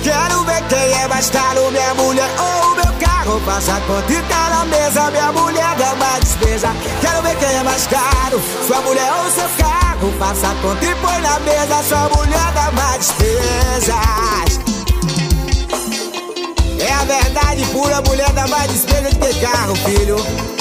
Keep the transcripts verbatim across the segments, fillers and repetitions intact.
Quero ver quem é mais caro, minha mulher ou meu carro. Faça a conta e tá na mesa, minha mulher dá uma despesa. Quero ver quem é mais caro, sua mulher ou seu carro. Faça a conta e põe na mesa, sua mulher dá mais despesas. É a verdade pura, mulher dá mais despesa de ter carro, filho.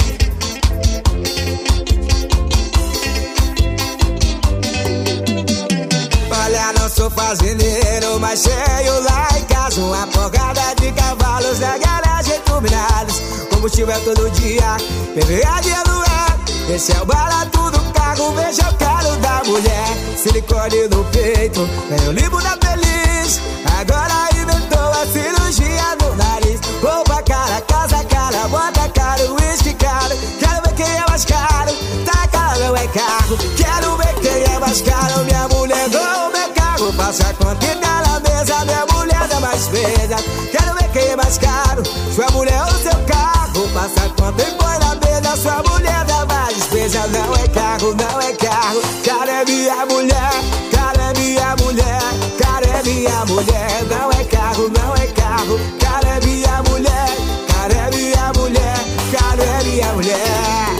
Olha, não sou fazendeiro, mas cheio lá em casa. Uma porrada de cavalos na garagem turbinados. Combustível é todo dia, P V A de aluguel. Esse é o barato do carro, veja o caro da mulher. Silicone no peito, tem o limbo da feliz. Agora inventou a cirurgia no nariz. Roupa cara, casa cara, bota caro, uísque caro. Quero ver quem é mais caro, tá caro, não é carro. Quero ver quem é mais caro, minha mulher ou meu carro. Faça a conta e tá na mesa, minha mulher dá mais despesa. Quero ver quem é mais caro, sua mulher ou seu carro. Faça a conta e põe na mesa, sua mulher dá mais despesa. Não é carro, não é carro, cara é minha mulher, cara é minha mulher, cara é minha mulher. Não é carro, não é carro, cara é minha mulher, cara é minha mulher, cara é minha mulher.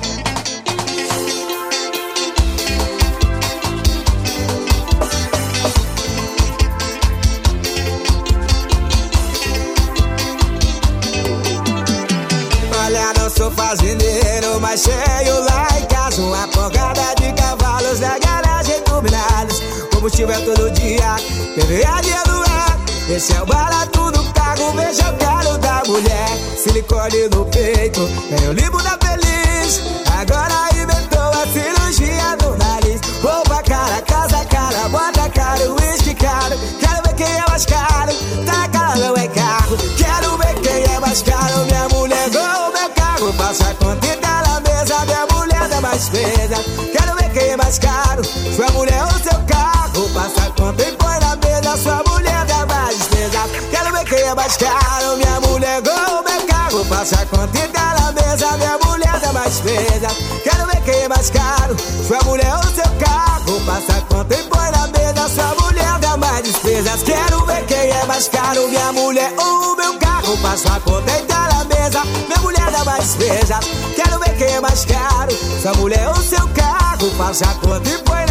Olha, não sou fazendeiro, mas cheio lá em casa. Uma porrada de cavalos na garagem turbinados. Combustível é todo dia, P V A de aluguel. Esse é o barato do carro, veja o caro da mulher. Silicone no peito, tem o limbo da feliz. Agora inventou a cirurgia no nariz. Roupa cara, casa cara, bota caro, uísque caro. Quero ver quem é mais caro, tá caro, não é carro. Quero ver quem é mais caro, minha mulher ou meu carro. Faça a conta e tá na mesa, minha mulher dá mais despesa. Quero ver quem é mais caro, sua mulher ou seu carro. Faça a conta e põe na mesa, sua mulher dá mais despesa. Quero ver quem é mais caro, minha mulher ou meu carro. Faça a conta e tá na mesa, minha mulher dá mais despesa. Quero ver quem é mais caro, sua mulher ou seu carro. Faça a conta e põe na mesa, sua mulher dá mais despesas. Quero ver quem é mais caro, minha mulher ou meu carro. Faça a conta e tá na mesa, minha mulher dá mais despesas. Quero ver quem é mais caro, sua mulher ou seu carro. Faça a conta e põe